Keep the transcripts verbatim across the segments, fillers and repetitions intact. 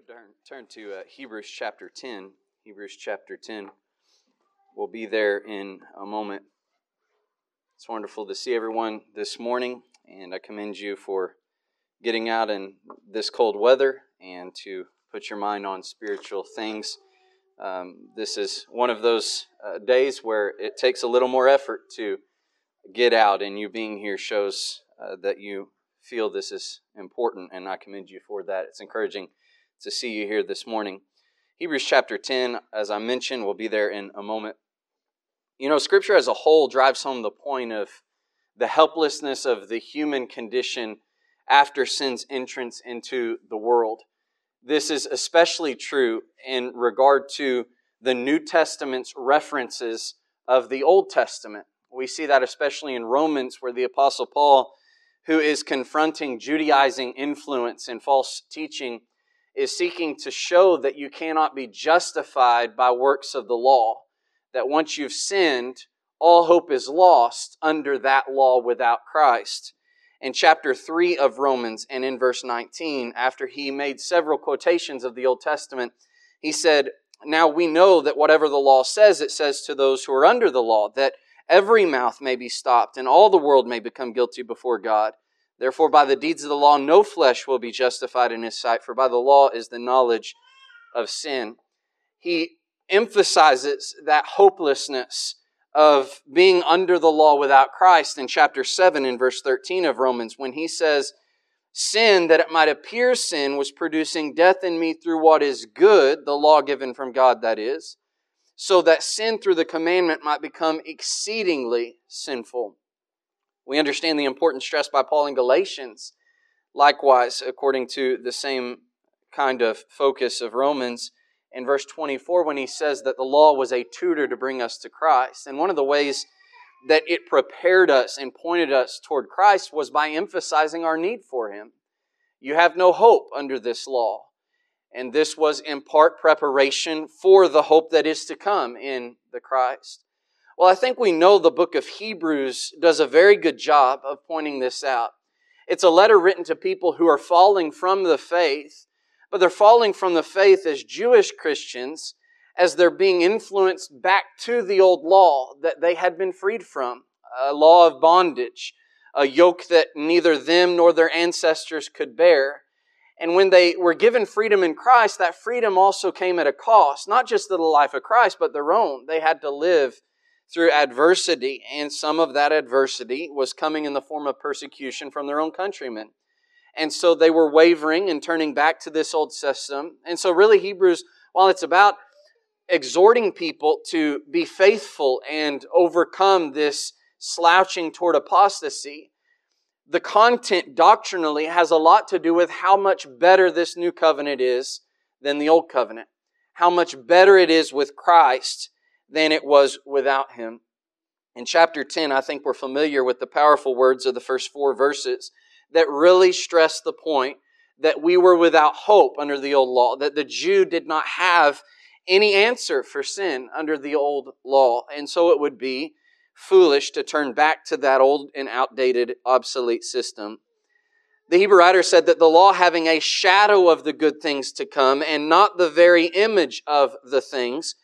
would turn, turn to uh, Hebrews chapter ten. Hebrews chapter ten. We'll be there in a moment. It's wonderful to see everyone this morning, and I commend you for getting out in this cold weather and to put your mind on spiritual things. Um, this is one of those uh, days where it takes a little more effort to get out, and you being here shows uh, that you feel this is important, and I commend you for that. It's encouraging to see you here this morning. Hebrews chapter ten, as I mentioned, will be there in a moment. You know, Scripture as a whole drives home the point of the helplessness of the human condition after sin's entrance into the world. This is especially true in regard to the New Testament's references of the Old Testament. We see that especially in Romans, where the Apostle Paul, who is confronting Judaizing influence and false teaching, is seeking to show that you cannot be justified by works of the law. That once you've sinned, all hope is lost under that law without Christ. In chapter three of Romans and in verse nineteen, after he made several quotations of the Old Testament, he said, "Now we know that whatever the law says, it says to those who are under the law, that every mouth may be stopped and all the world may become guilty before God. Therefore, by the deeds of the law, no flesh will be justified in His sight, for by the law is the knowledge of sin." He emphasizes that hopelessness of being under the law without Christ in chapter seven in verse thirteen of Romans, when he says, "Sin, that it might appear sin, was producing death in me through what is good," the law given from God, that is, "so that sin through the commandment might become exceedingly sinful." We understand the importance stressed by Paul in Galatians. Likewise, according to the same kind of focus of Romans, in verse twenty-four, when he says that the law was a tutor to bring us to Christ. And one of the ways that it prepared us and pointed us toward Christ was by emphasizing our need for Him. You have no hope under this law. And this was in part preparation for the hope that is to come in the Christ. Well, I think we know the book of Hebrews does a very good job of pointing this out. It's a letter written to people who are falling from the faith, but they're falling from the faith as Jewish Christians, as they're being influenced back to the old law that they had been freed from, a law of bondage, a yoke that neither them nor their ancestors could bear. And when they were given freedom in Christ, that freedom also came at a cost, not just to the life of Christ, but their own. They had to live through adversity, and some of that adversity was coming in the form of persecution from their own countrymen. And so they were wavering and turning back to this old system. And so really Hebrews, while it's about exhorting people to be faithful and overcome this slouching toward apostasy, the content doctrinally has a lot to do with how much better this new covenant is than the old covenant. How much better it is with Christ than it was without Him. In chapter ten, I think we're familiar with the powerful words of the first four verses that really stress the point that we were without hope under the old law, that the Jew did not have any answer for sin under the old law, and so it would be foolish to turn back to that old and outdated, obsolete system. The Hebrew writer said that the law, having a shadow of the good things to come and not the very image of the things,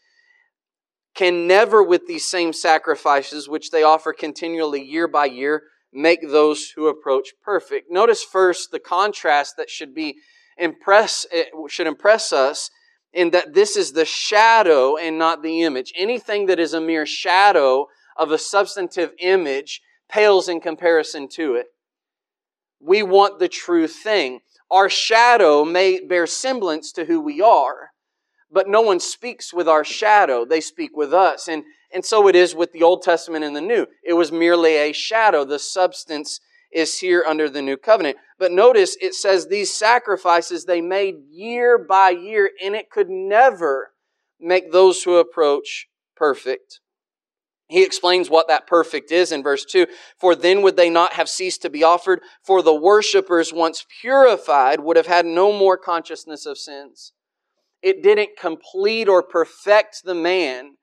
can never, with these same sacrifices, which they offer continually year by year, make those who approach perfect. Notice first the contrast that should be impress should impress us in that this is the shadow and not the image. Anything that is a mere shadow of a substantive image pales in comparison to it. We want the true thing. Our shadow may bear semblance to who we are, but no one speaks with our shadow. They speak with us. And, and so it is with the Old Testament and the New. It was merely a shadow. The substance is here under the New Covenant. But notice it says these sacrifices they made year by year, and it could never make those who approach perfect. He explains what that perfect is in verse two. "For then would they not have ceased to be offered, for the worshippers once purified would have had no more consciousness of sins." It didn't complete or perfect the man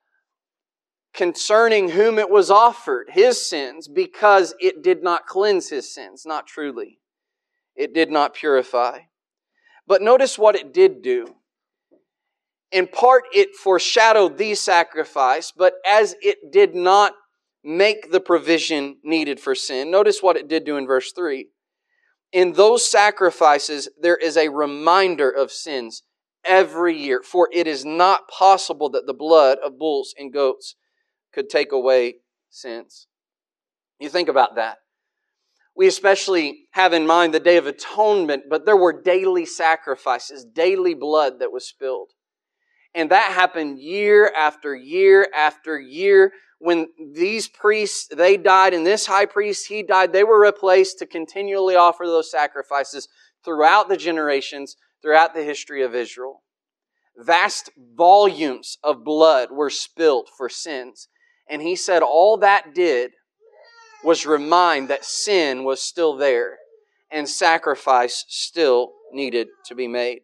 concerning whom it was offered, his sins, because it did not cleanse his sins, not truly. It did not purify. But notice what it did do. In part, it foreshadowed the sacrifice, but as it did not make the provision needed for sin, notice what it did do in verse three. In those sacrifices, there is a reminder of sins every year, for it is not possible that the blood of bulls and goats could take away sins. You think about that. We especially have in mind the Day of Atonement, but there were daily sacrifices, daily blood that was spilled. And that happened year after year after year. When these priests, they died, and this high priest, he died, they were replaced to continually offer those sacrifices throughout the generations, throughout the history of Israel. Vast volumes of blood were spilled for sins. And he said all that did was remind that sin was still there and sacrifice still needed to be made.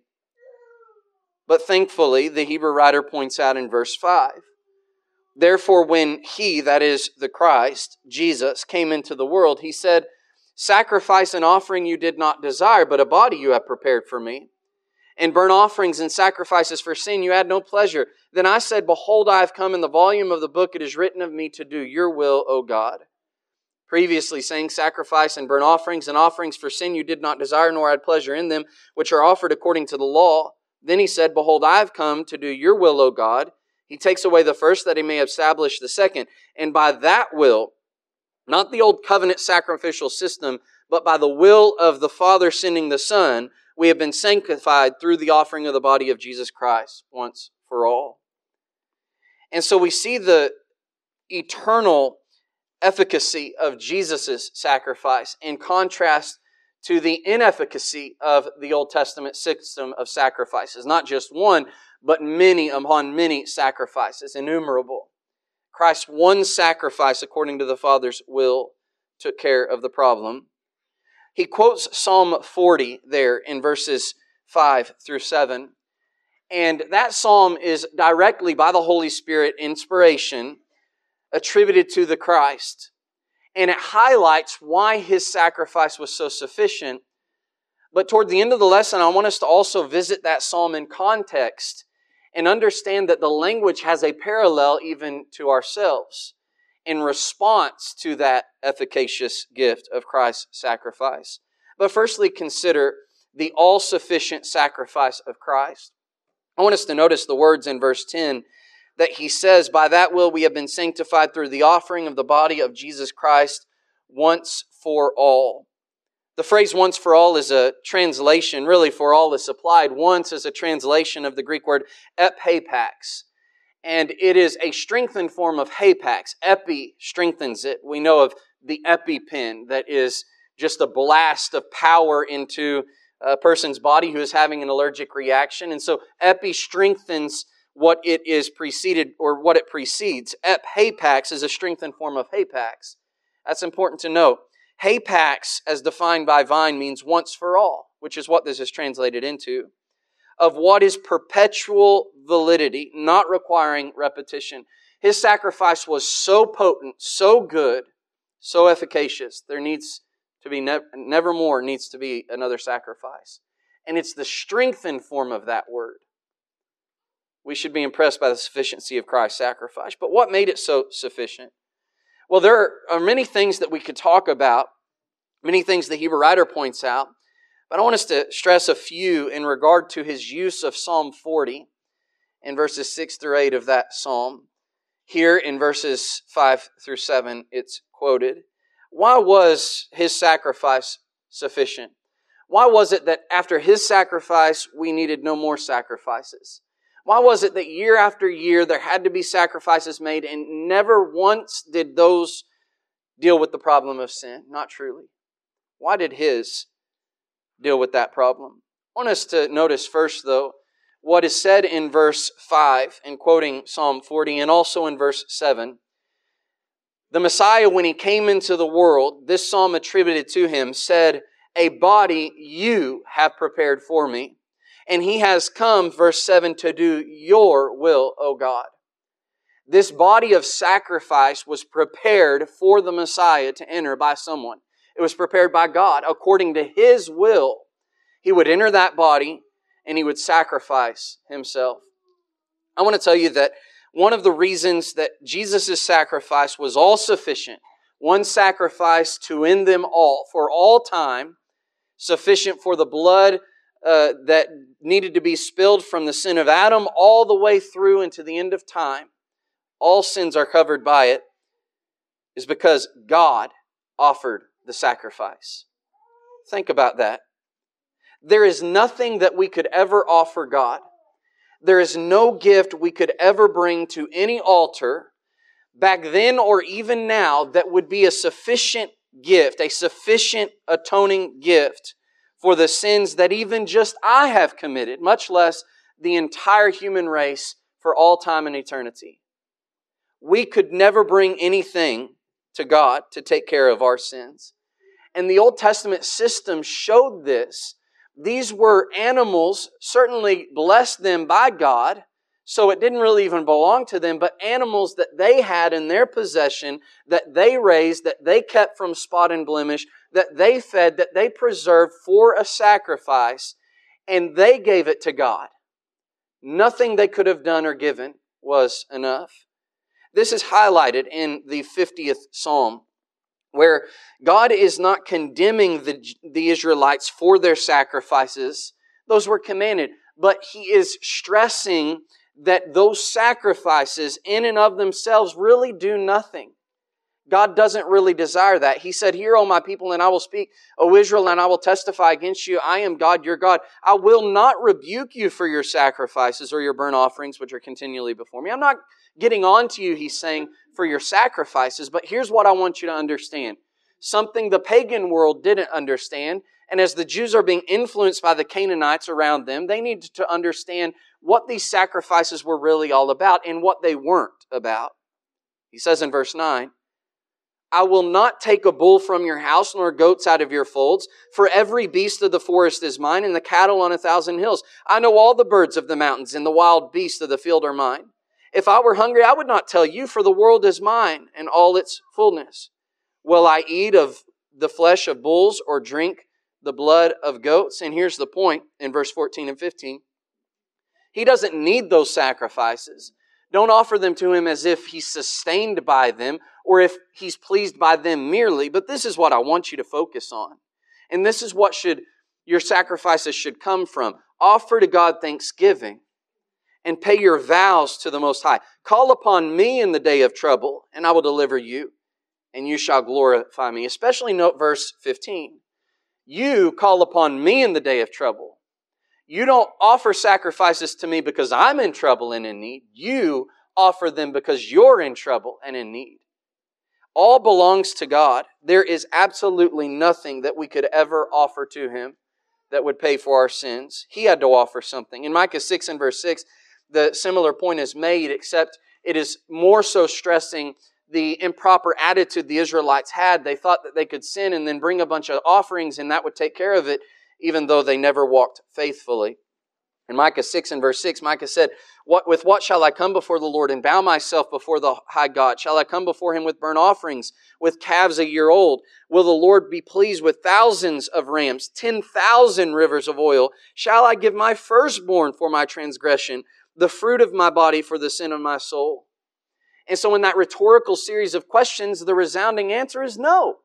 But thankfully, the Hebrew writer points out in verse five, therefore when He, that is the Christ, Jesus, came into the world, He said, sacrifice and offering you did not desire, but a body you have prepared for me. And burnt offerings and sacrifices for sin you had no pleasure. Then I said, behold, I have come, in the volume of the book it is written of me to do your will, O God. Previously saying, sacrifice and burnt offerings and offerings for sin you did not desire, nor had pleasure in them, which are offered according to the law. Then He said, behold, I have come to do your will, O God. He takes away the first that He may establish the second. And by that will, not the old covenant sacrificial system, but by the will of the Father sending the Son, we have been sanctified through the offering of the body of Jesus Christ once for all. And so we see the eternal efficacy of Jesus' sacrifice in contrast to the inefficacy of the Old Testament system of sacrifices. Not just one, but many upon many sacrifices, innumerable. Christ's one sacrifice, according to the Father's will, took care of the problem. He quotes Psalm forty there in verses five through seven. And that psalm is directly, by the Holy Spirit, inspiration, attributed to the Christ. And it highlights why His sacrifice was so sufficient. But toward the end of the lesson, I want us to also visit that psalm in context and understand that the language has a parallel even to ourselves in response to that efficacious gift of Christ's sacrifice. But firstly, consider the all-sufficient sacrifice of Christ. I want us to notice the words in verse ten that He says, by that will we have been sanctified through the offering of the body of Jesus Christ once for all. The phrase once for all is a translation, really for all is applied. Once is a translation of the Greek word ephapax. And it is a strengthened form of hapax. Epi strengthens it. We know of the EpiPen, that is just a blast of power into a person's body who is having an allergic reaction. And so epi strengthens what it is preceded, or what it precedes. Ephapax is a strengthened form of hapax. That's important to note. Hapax, as defined by Vine, means once for all, which is what this is translated into, of what is perpetual validity, not requiring repetition. His sacrifice was so potent, so good, so efficacious. There needs to be, ne- never more needs to be another sacrifice. And it's the strengthened form of that word. We should be impressed by the sufficiency of Christ's sacrifice. But what made it so sufficient? Well, there are many things that we could talk about, many things the Hebrew writer points out, but I want us to stress a few in regard to his use of Psalm forty in verses six through eight of that psalm. Here in verses five through seven, it's quoted. Why was His sacrifice sufficient? Why was it that after His sacrifice, we needed no more sacrifices? Why was it that year after year there had to be sacrifices made and never once did those deal with the problem of sin? Not truly. Why did His deal with that problem? I want us to notice first, though, what is said in verse five, in quoting Psalm forty, and also in verse seven. The Messiah, when He came into the world, this psalm attributed to Him, said, a body you have prepared for me. And He has come, verse seven, to do your will, O God. This body of sacrifice was prepared for the Messiah to enter by someone. It was prepared by God. According to His will, He would enter that body and He would sacrifice Himself. I want to tell you that one of the reasons that Jesus' sacrifice was all sufficient, one sacrifice to end them all, for all time, sufficient for the blood uh, that needed to be spilled from the sin of Adam all the way through into the end of time, all sins are covered by it, is because God offered the sacrifice. Think about that. There is nothing that we could ever offer God. There is no gift we could ever bring to any altar, back then or even now, that would be a sufficient gift, a sufficient atoning gift for the sins that even just I have committed, much less the entire human race for all time and eternity. We could never bring anything to God to take care of our sins. And the Old Testament system showed this. These were animals, certainly blessed them by God, so it didn't really even belong to them, but animals that they had in their possession, that they raised, that they kept from spot and blemish, that they fed, that they preserved for a sacrifice, and they gave it to God. Nothing they could have done or given was enough. This is highlighted in the fiftieth Psalm, where God is not condemning the, the Israelites for their sacrifices. Those were commanded. But He is stressing that those sacrifices in and of themselves really do nothing. God doesn't really desire that. He said, "Hear, O my people, and I will speak. O Israel, and I will testify against you. I am God, your God. I will not rebuke you for your sacrifices or your burnt offerings, which are continually before me." I'm not getting on to you, He's saying, for your sacrifices. But here's what I want you to understand. Something the pagan world didn't understand. And as the Jews are being influenced by the Canaanites around them, they need to understand what these sacrifices were really all about and what they weren't about. He says in verse nine, "I will not take a bull from your house, nor goats out of your folds, for every beast of the forest is mine, and the cattle on a thousand hills. I know all the birds of the mountains, and the wild beasts of the field are mine. If I were hungry, I would not tell you, for the world is mine, and all its fullness. Will I eat of the flesh of bulls, or drink the blood of goats?" And here's the point in verse fourteen and fifteen. He doesn't need those sacrifices. Don't offer them to Him as if He's sustained by them or if He's pleased by them merely. But this is what I want you to focus on. And this is what should your sacrifices should come from. Offer to God thanksgiving and pay your vows to the Most High. "Call upon me in the day of trouble, and I will deliver you, and you shall glorify me." Especially note verse fifteen. You call upon me in the day of trouble. You don't offer sacrifices to me because I'm in trouble and in need. You offer them because you're in trouble and in need. All belongs to God. There is absolutely nothing that we could ever offer to Him that would pay for our sins. He had to offer something. In Micah six and verse six, the similar point is made, except it is more so stressing the improper attitude the Israelites had. They thought that they could sin and then bring a bunch of offerings and that would take care of it, even though they never walked faithfully. In Micah six and verse six, Micah said, "What with what shall I come before the Lord and bow myself before the high God? Shall I come before Him with burnt offerings, with calves a year old? Will the Lord be pleased with thousands of rams, ten thousand rivers of oil? Shall I give my firstborn for my transgression, the fruit of my body for the sin of my soul?" And so in that rhetorical series of questions, the resounding answer is no.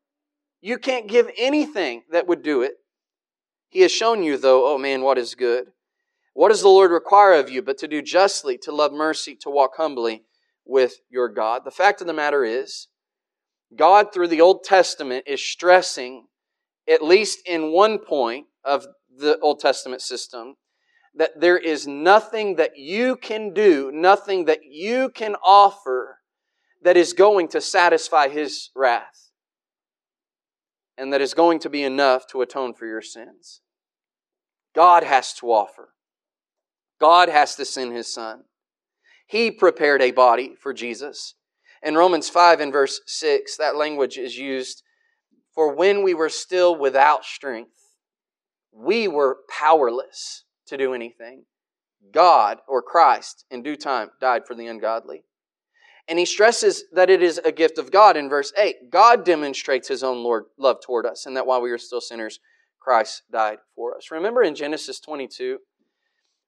You can't give anything that would do it. He has shown you, though, oh man, what is good. What does the Lord require of you but to do justly, to love mercy, to walk humbly with your God? The fact of the matter is, God through the Old Testament is stressing, at least in one point of the Old Testament system, that there is nothing that you can do, nothing that you can offer that is going to satisfy His wrath and that is going to be enough to atone for your sins. God has to offer. God has to send His Son. He prepared a body for Jesus. In Romans five and verse six, that language is used, "For when we were still without strength, we were powerless to do anything. God," or Christ, "in due time died for the ungodly." And he stresses that it is a gift of God in verse eight. God demonstrates His own Lord love toward us, and that while we were still sinners, Christ died for us. Remember in Genesis twenty-two,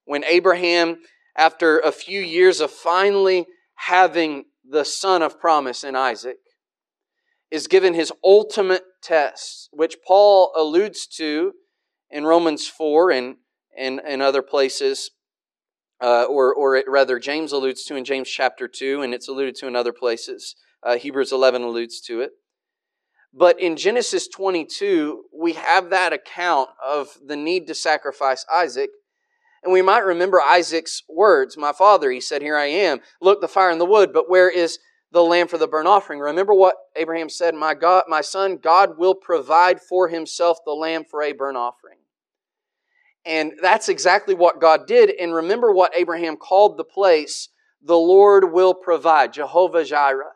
when Abraham, after a few years of finally having the son of promise in Isaac, is given his ultimate test, which Paul alludes to in Romans four and, and, and other places, uh, or, or rather James alludes to in James chapter two, and it's alluded to in other places. Uh, Hebrews eleven alludes to it. But in Genesis twenty-two, we have that account of the need to sacrifice Isaac. And we might remember Isaac's words. My father, he said, here I am. Look, the fire and the wood, but where is the lamb for the burnt offering? Remember what Abraham said, my God, my son, God will provide for himself the lamb for a burnt offering. And that's exactly what God did. And remember what Abraham called the place, the Lord will provide, Jehovah Jireh.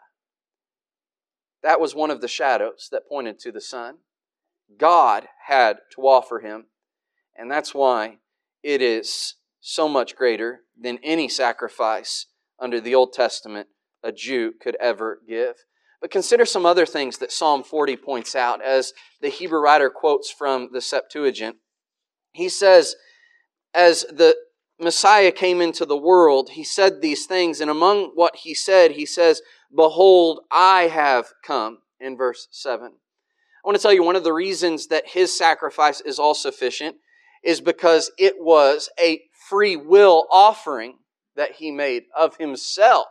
That was one of the shadows that pointed to the Son. God had to offer him. And that's why it is so much greater than any sacrifice under the Old Testament a Jew could ever give. But consider some other things that Psalm forty points out as the Hebrew writer quotes from the Septuagint. He says, as the Messiah came into the world, he said these things, and among what he said, he says, behold, I have come, in verse seven. I want to tell you one of the reasons that his sacrifice is all sufficient is because it was a free will offering that he made of himself.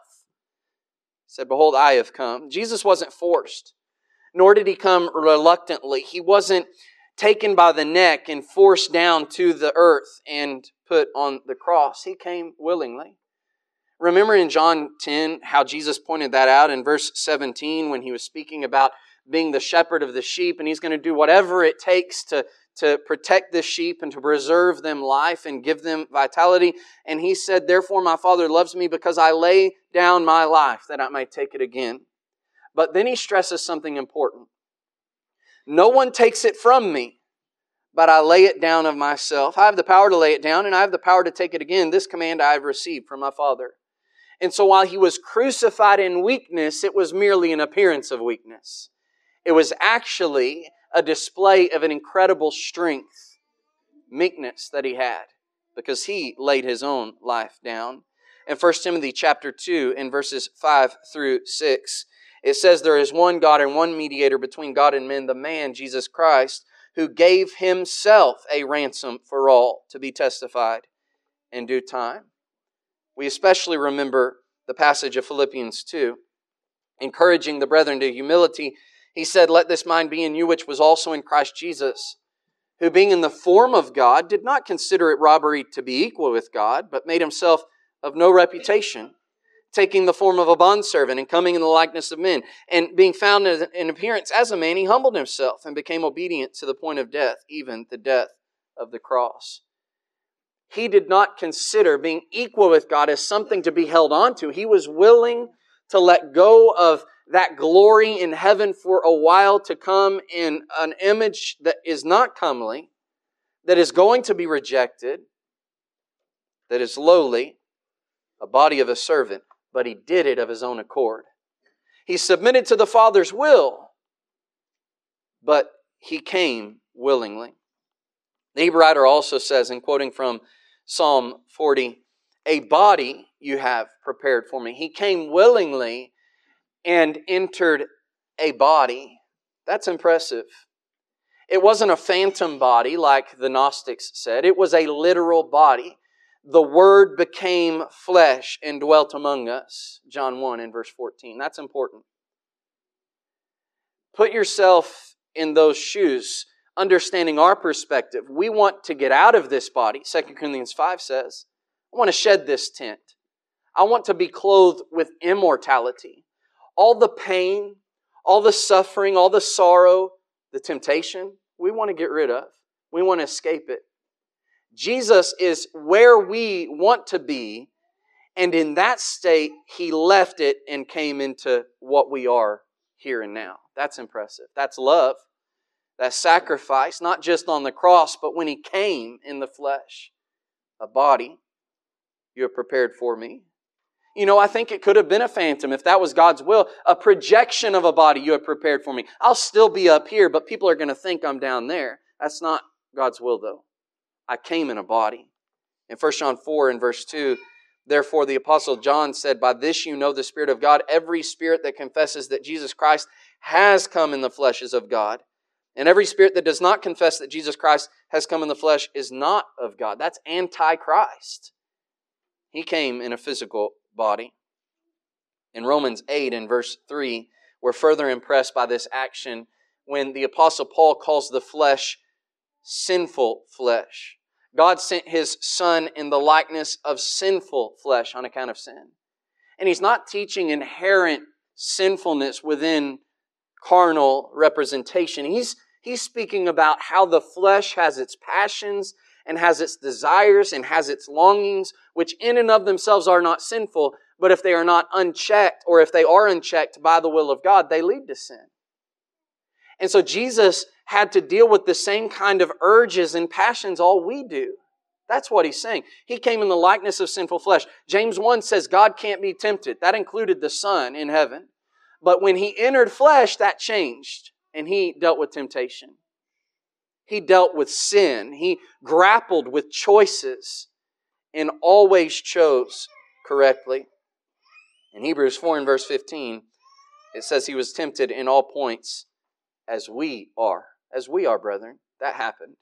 He said, behold, I have come. Jesus wasn't forced, nor did he come reluctantly. He wasn't taken by the neck and forced down to the earth and put on the cross. He came willingly. Remember in John ten how Jesus pointed that out in verse seventeen when he was speaking about being the shepherd of the sheep, and he's going to do whatever it takes to, to protect the sheep and to preserve them life and give them vitality. And he said, therefore my Father loves me because I lay down my life that I might take it again. But then he stresses something important. No one takes it from me, but I lay it down of myself. I have the power to lay it down, and I have the power to take it again. This command I have received from my Father. And so while he was crucified in weakness, it was merely an appearance of weakness. It was actually a display of an incredible strength, meekness that he had, because he laid his own life down. In First Timothy chapter two, in verses five through six, it says, there is one God and one mediator between God and men, the man, Jesus Christ, who gave himself a ransom for all, to be testified in due time. We especially remember the passage of Philippians two, encouraging the brethren to humility. He said, let this mind be in you, which was also in Christ Jesus, who being in the form of God, did not consider it robbery to be equal with God, but made himself of no reputation, taking the form of a bondservant and coming in the likeness of men. And being found in appearance as a man, he humbled himself and became obedient to the point of death, even the death of the cross. He did not consider being equal with God as something to be held on to. He was willing to let go of that glory in heaven for a while to come in an image that is not comely, that is going to be rejected, that is lowly, a body of a servant, but he did it of his own accord. He submitted to the Father's will, but he came willingly. The Hebrew writer also says, in quoting from Psalm forty, a body you have prepared for me. He came willingly and entered a body. That's impressive. It wasn't a phantom body like the Gnostics said. It was a literal body. The Word became flesh and dwelt among us. John one in verse fourteen. That's important. Put yourself in those shoes, understanding our perspective. We want to get out of this body. Second Corinthians five says, I want to shed this tent. I want to be clothed with immortality. All the pain, all the suffering, all the sorrow, the temptation, we want to get rid of. We want to escape it. Jesus is where we want to be, and in that state, He left it and came into what we are here and now. That's impressive. That's love. That's sacrifice, not just on the cross, but when He came in the flesh. A body you have prepared for me. You know, I think it could have been a phantom if that was God's will. A projection of a body you have prepared for me. I'll still be up here, but people are going to think I'm down there. That's not God's will, though. I came in a body In First John four and verse two, therefore the Apostle John said, by this you know the Spirit of God. Every spirit that confesses that Jesus Christ has come in the flesh is of God. And every spirit that does not confess that Jesus Christ has come in the flesh is not of God. That's anti-Christ. He came in a physical body. In Romans eight and verse three, we're further impressed by this action when the Apostle Paul calls the flesh sinful flesh. God sent His Son in the likeness of sinful flesh on account of sin. And He's not teaching inherent sinfulness within carnal representation. He's, he's speaking about how the flesh has its passions and has its desires and has its longings, which in and of themselves are not sinful, but if they are not unchecked, or if they are unchecked by the will of God, they lead to sin. And so Jesus had to deal with the same kind of urges and passions all we do. That's what He's saying. He came in the likeness of sinful flesh. James one says God can't be tempted. That included the Son in heaven. But when He entered flesh, that changed, and He dealt with temptation. He dealt with sin. He grappled with choices and always chose correctly. In Hebrews four and verse fifteen, it says He was tempted in all points as we are. As we are, brethren. That happened.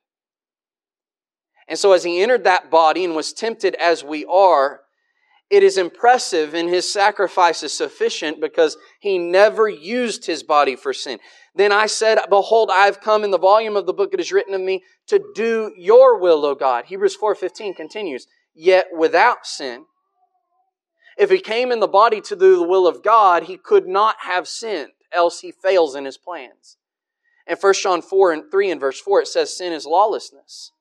And so as He entered that body and was tempted as we are, it is impressive, and His sacrifice is sufficient because He never used His body for sin. Then I said, behold, I have come in the volume of the book it is written of me to do your will, O God. Hebrews four fifteen continues, yet without sin. If He came in the body to do the will of God, He could not have sinned, else He fails in His plans. In First John four and three and verse four, it says sin is lawlessness.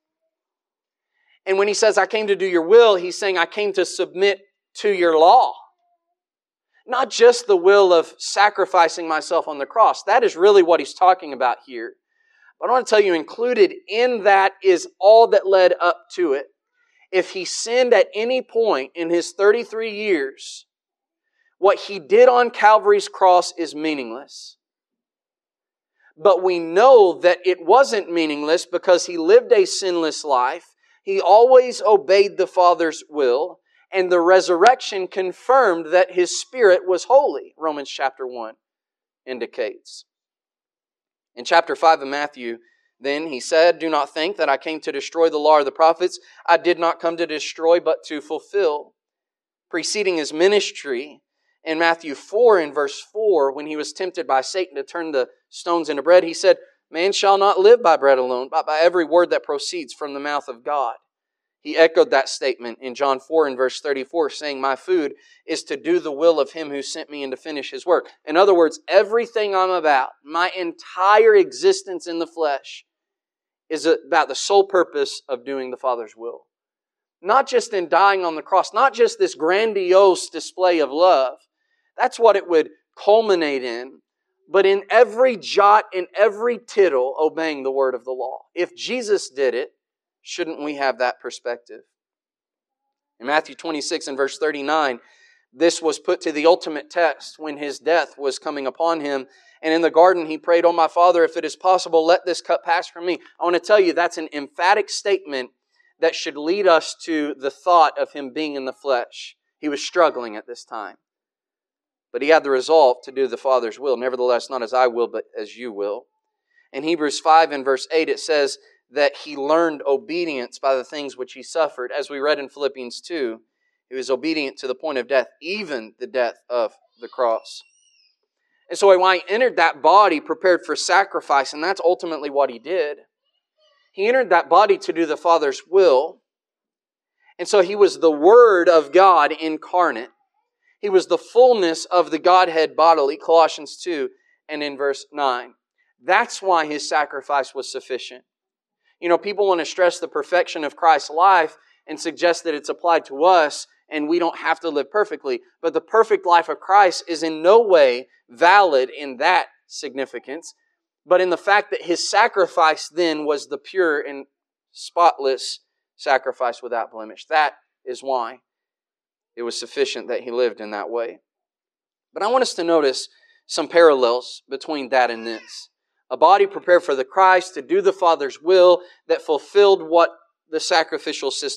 And when He says, I came to do your will, He's saying, I came to submit to your law. Not just the will of sacrificing myself on the cross. That is really what He's talking about here. But I want to tell you, included in that is all that led up to it. If He sinned at any point in His thirty-three years, what He did on Calvary's cross is meaningless. But we know that it wasn't meaningless because He lived a sinless life. He always obeyed the Father's will. And the resurrection confirmed that His Spirit was holy, Romans chapter one indicates. In chapter five of Matthew, then He said, do not think that I came to destroy the law or the prophets. I did not come to destroy, but to fulfill. Preceding His ministry, in Matthew four and verse four, when He was tempted by Satan to turn the stones into bread, He said, man shall not live by bread alone, but by every word that proceeds from the mouth of God. He echoed that statement in John four and verse thirty-four, saying, my food is to do the will of Him who sent me and to finish His work. In other words, everything I'm about, my entire existence in the flesh, is about the sole purpose of doing the Father's will. Not just in dying on the cross, not just this grandiose display of love. That's what it would culminate in. But in every jot, in every tittle, obeying the word of the law. If Jesus did it, shouldn't we have that perspective? In Matthew twenty-six and verse thirty-nine, this was put to the ultimate test when His death was coming upon Him. And in the garden He prayed, oh my Father, if it is possible, let this cup pass from me. I want to tell you that's an emphatic statement that should lead us to the thought of Him being in the flesh. He was struggling at this time. But He had the resolve to do the Father's will. Nevertheless, not as I will, but as you will. In Hebrews five and verse eight, it says that He learned obedience by the things which He suffered. As we read in Philippians two, He was obedient to the point of death, even the death of the cross. And so when He entered that body prepared for sacrifice, and that's ultimately what He did, He entered that body to do the Father's will. And so He was the Word of God incarnate. He was the fullness of the Godhead bodily, Colossians two and in verse nine. That's why His sacrifice was sufficient. You know, people want to stress the perfection of Christ's life and suggest that it's applied to us and we don't have to live perfectly. But the perfect life of Christ is in no way valid in that significance, but in the fact that His sacrifice then was the pure and spotless sacrifice without blemish. That is why it was sufficient that He lived in that way. But I want us to notice some parallels between that and this. A body prepared for the Christ to do the Father's will that fulfilled what the sacrificial system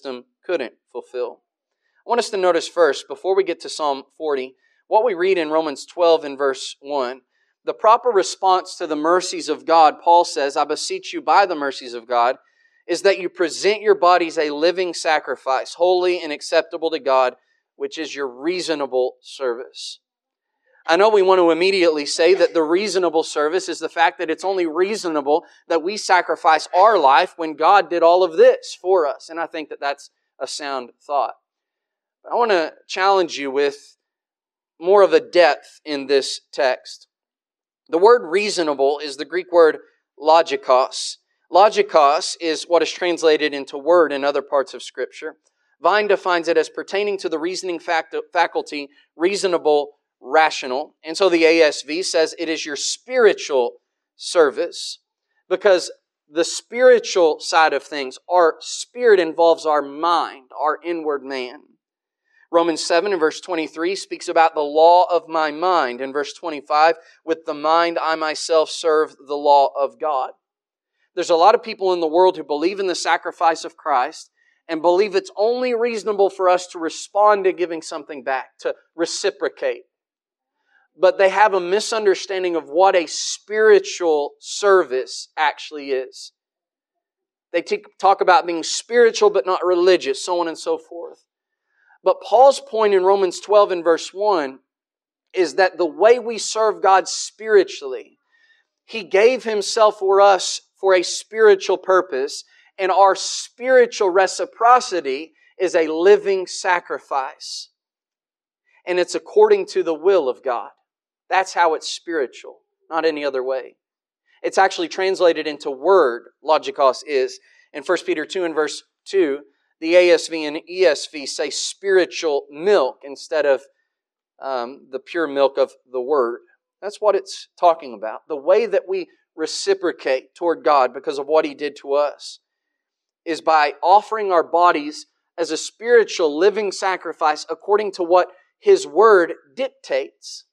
couldn't fulfill. I want us to notice first, before we get to Psalm forty, what we read in Romans twelve and verse one. The proper response to the mercies of God, Paul says, I beseech you by the mercies of God, is that you present your bodies a living sacrifice, holy and acceptable to God, which is your reasonable service. I know we want to immediately say that the reasonable service is the fact that it's only reasonable that we sacrifice our life when God did all of this for us. And I think that that's a sound thought. I want to challenge you with more of a depth in this text. The word reasonable is the Greek word logikos. Logikos is what is translated into word in other parts of Scripture. Vine defines it as pertaining to the reasoning faculty, reasonable, rational. And so the A S V says it is your spiritual service, because the spiritual side of things, our spirit involves our mind, our inward man. Romans seven and verse twenty-three speaks about the law of my mind. In verse twenty-five, with the mind I myself serve the law of God. There's a lot of people in the world who believe in the sacrifice of Christ and believe it's only reasonable for us to respond to giving something back, to reciprocate. But they have a misunderstanding of what a spiritual service actually is. They t- talk about being spiritual but not religious, so on and so forth. But Paul's point in Romans twelve and verse one is that the way we serve God spiritually, He gave Himself for us for a spiritual purpose, and our spiritual reciprocity is a living sacrifice. And it's according to the will of God. That's how it's spiritual, not any other way. It's actually translated into word, logikos is. In First Peter two and verse two, the A S V and E S V say spiritual milk instead of um, the pure milk of the Word. That's what it's talking about. The way that we reciprocate toward God because of what He did to us is by offering our bodies as a spiritual living sacrifice according to what His Word dictates.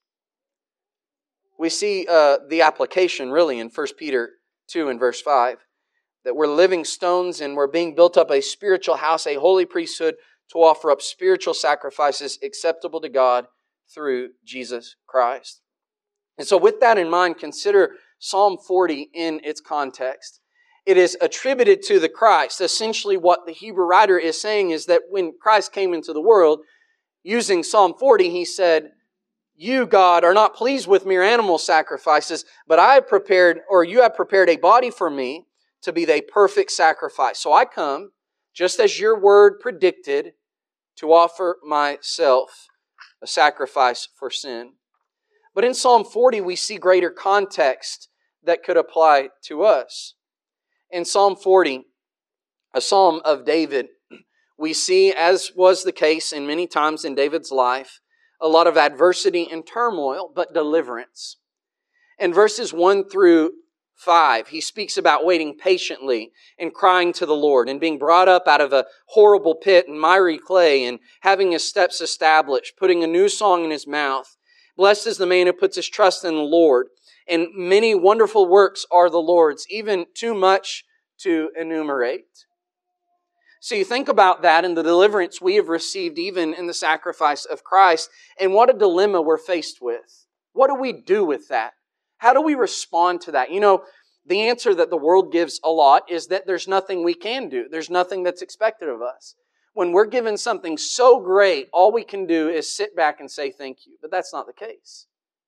We see uh, the application really in First Peter two and verse five. That we're living stones and we're being built up a spiritual house, a holy priesthood to offer up spiritual sacrifices acceptable to God through Jesus Christ. And so with that in mind, consider Psalm forty in its context. It is attributed to the Christ. Essentially what the Hebrew writer is saying is that when Christ came into the world, using Psalm forty, he said, you, God, are not pleased with mere animal sacrifices, but I have prepared, or you have prepared a body for me to be the perfect sacrifice. So I come, just as your word predicted, to offer myself a sacrifice for sin. But in Psalm forty, we see greater context that could apply to us. In Psalm forty, a psalm of David, we see, as was the case in many times in David's life, a lot of adversity and turmoil, but deliverance. In verses one through five, he speaks about waiting patiently and crying to the Lord and being brought up out of a horrible pit and miry clay and having his steps established, putting a new song in his mouth. Blessed is the man who puts his trust in the Lord. And many wonderful works are the Lord's, even too much to enumerate. So you think about that and the deliverance we have received even in the sacrifice of Christ, and what a dilemma we're faced with. What do we do with that? How do we respond to that? You know, the answer that the world gives a lot is that there's nothing we can do. There's nothing that's expected of us. When we're given something so great, all we can do is sit back and say thank you. But that's not the case.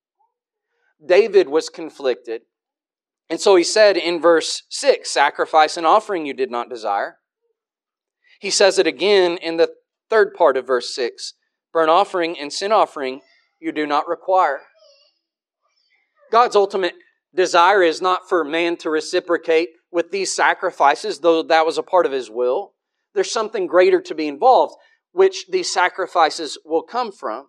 David was conflicted. And so he said in verse six, sacrifice and offering you did not desire. He says it again in the third part of verse six, burnt offering and sin offering you do not require. God's ultimate desire is not for man to reciprocate with these sacrifices, though that was a part of His will. There's something greater to be involved, which these sacrifices will come from.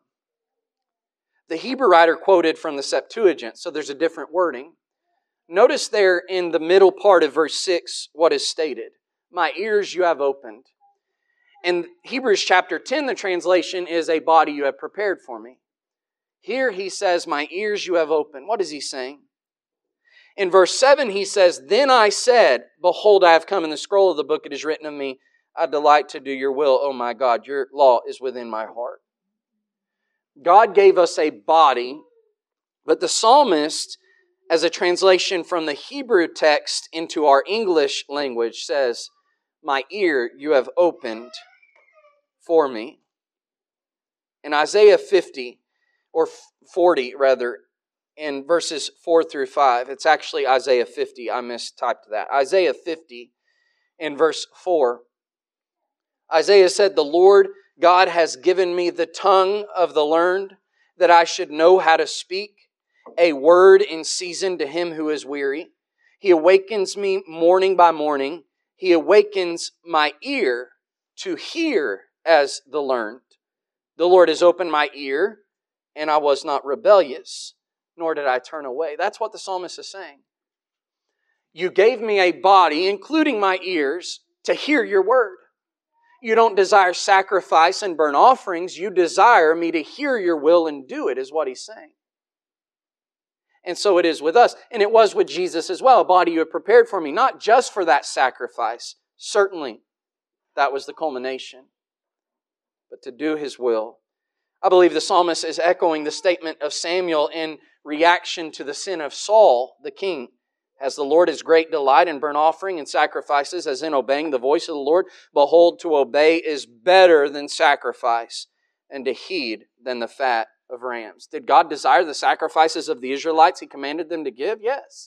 The Hebrew writer quoted from the Septuagint, so there's a different wording. Notice there in the middle part of verse six what is stated. My ears you have opened. In Hebrews chapter ten, the translation is a body you have prepared for me. Here he says, my ears you have opened. What is he saying? In verse seven he says, then I said, behold, I have come. In the scroll of the book it is written of me, I delight to do your will, O my God. Your law is within my heart. God gave us a body, but the psalmist, as a translation from the Hebrew text into our English language, says, my ear you have opened for me. In Isaiah fifty, or forty rather, in verses four through five, it's actually Isaiah fifty, I mistyped that. Isaiah fifty, in verse four, Isaiah said, the Lord God has given me the tongue of the learned, that I should know how to speak, a word in season to him who is weary. He awakens me morning by morning. He awakens my ear to hear as the learned. The Lord has opened my ear, and I was not rebellious, nor did I turn away. That's what the psalmist is saying. You gave me a body, including my ears, to hear your word. You don't desire sacrifice and burnt offerings. You desire me to hear your will and do it, is what he's saying. And so it is with us. And it was with Jesus as well. A body you have prepared for me, not just for that sacrifice. Certainly, that was the culmination. But to do his will. I believe the psalmist is echoing the statement of Samuel in reaction to the sin of Saul, the king. As the Lord is great delight in burnt offering and sacrifices, as in obeying the voice of the Lord, behold, to obey is better than sacrifice, and to heed than the fat of rams. Did God desire the sacrifices of the Israelites He commanded them to give? Yes.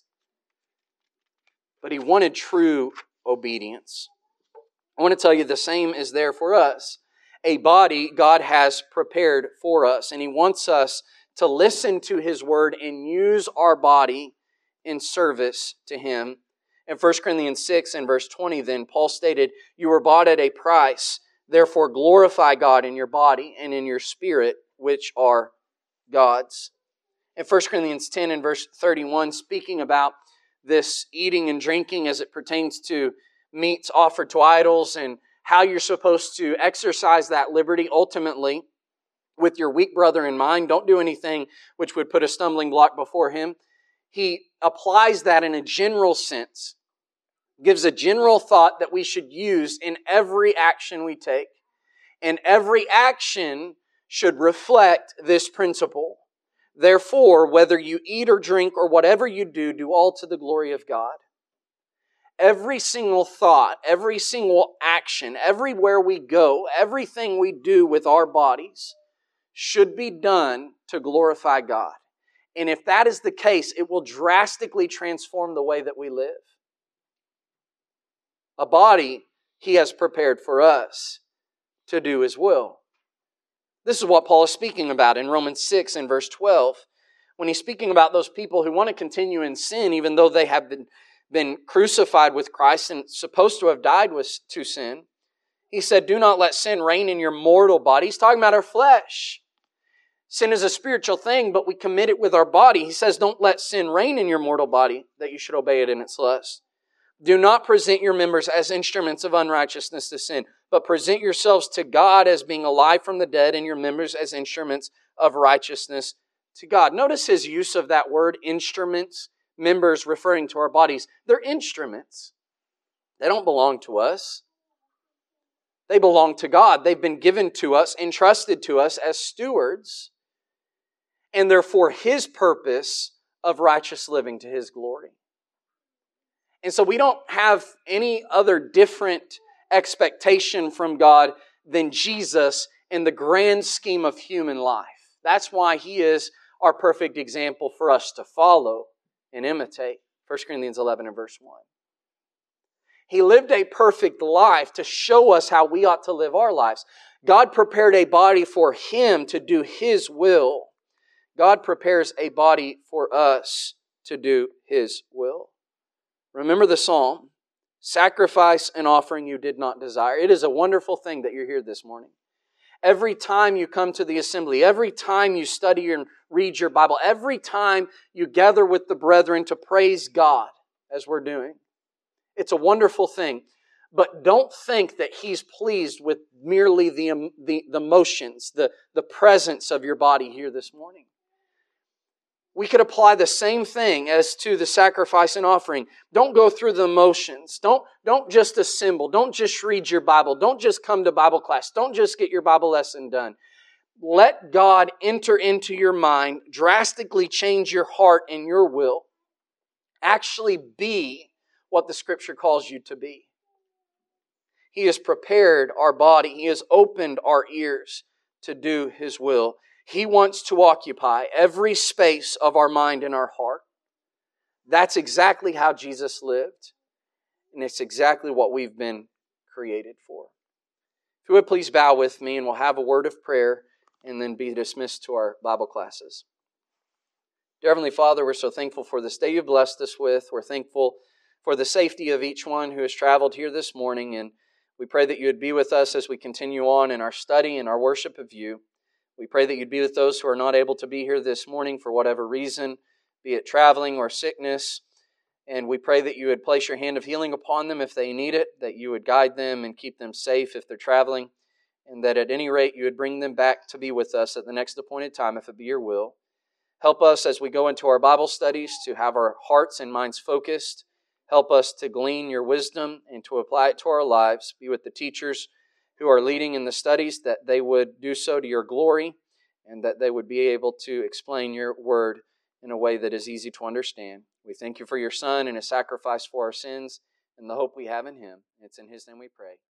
But He wanted true obedience. I want to tell you the same is there for us. A body God has prepared for us, and He wants us to listen to His word and use our body in service to Him. In First Corinthians six and verse twenty, then, Paul stated, you were bought at a price, therefore glorify God in your body and in your spirit, which are God's. In First Corinthians ten and verse thirty-one, speaking about this eating and drinking as it pertains to meats offered to idols and how you're supposed to exercise that liberty ultimately with your weak brother in mind. Don't do anything which would put a stumbling block before him. He applies that in a general sense, gives a general thought that we should use in every action we take. And every action should reflect this principle. Therefore, whether you eat or drink or whatever you do, do all to the glory of God. Every single thought, every single action, everywhere we go, everything we do with our bodies should be done to glorify God. And if that is the case, it will drastically transform the way that we live. A body He has prepared for us to do His will. This is what Paul is speaking about in Romans six and verse twelve. When he's speaking about those people who want to continue in sin, even though they have been, been crucified with Christ and supposed to have died with, to sin. He said, do not let sin reign in your mortal body. He's talking about our flesh. Sin is a spiritual thing, but we commit it with our body. He says, don't let sin reign in your mortal body, that you should obey it in its lust. Do not present your members as instruments of unrighteousness to sin, but present yourselves to God as being alive from the dead, and your members as instruments of righteousness to God. Notice his use of that word, instruments, members referring to our bodies. They're instruments. They don't belong to us. They belong to God. They've been given to us, entrusted to us as stewards, and they're for His purpose of righteous living to His glory. And so we don't have any other different expectation from God than Jesus in the grand scheme of human life. That's why He is our perfect example for us to follow and imitate. First Corinthians eleven and verse one. He lived a perfect life to show us how we ought to live our lives. God prepared a body for Him to do His will. God prepares a body for us to do His will. Remember the psalm, sacrifice and offering you did not desire. It is a wonderful thing that you're here this morning. Every time you come to the assembly, every time you study and read your Bible, every time you gather with the brethren to praise God, as we're doing, it's a wonderful thing. But don't think that He's pleased with merely the, the, the motions, the, the presence of your body here this morning. We could apply the same thing as to the sacrifice and offering. Don't go through the motions. Don't, don't just assemble. Don't just read your Bible. Don't just come to Bible class. Don't just get your Bible lesson done. Let God enter into your mind, drastically change your heart and your will. Actually be what the Scripture calls you to be. He has prepared our body. He has opened our ears to do His will. He wants to occupy every space of our mind and our heart. That's exactly how Jesus lived. And it's exactly what we've been created for. If you would please bow with me, and we'll have a word of prayer and then be dismissed to our Bible classes. Dear Heavenly Father, we're so thankful for this day you've blessed us with. We're thankful for the safety of each one who has traveled here this morning. And we pray that you would be with us as we continue on in our study and our worship of you. We pray that you'd be with those who are not able to be here this morning for whatever reason, be it traveling or sickness. And we pray that you would place your hand of healing upon them if they need it, that you would guide them and keep them safe if they're traveling, and that at any rate you would bring them back to be with us at the next appointed time if it be your will. Help us as we go into our Bible studies to have our hearts and minds focused. Help us to glean your wisdom and to apply it to our lives. Be with the teachers who are leading in the studies, that they would do so to your glory, and that they would be able to explain your word in a way that is easy to understand. We thank you for your Son and His sacrifice for our sins and the hope we have in Him. It's in His name we pray.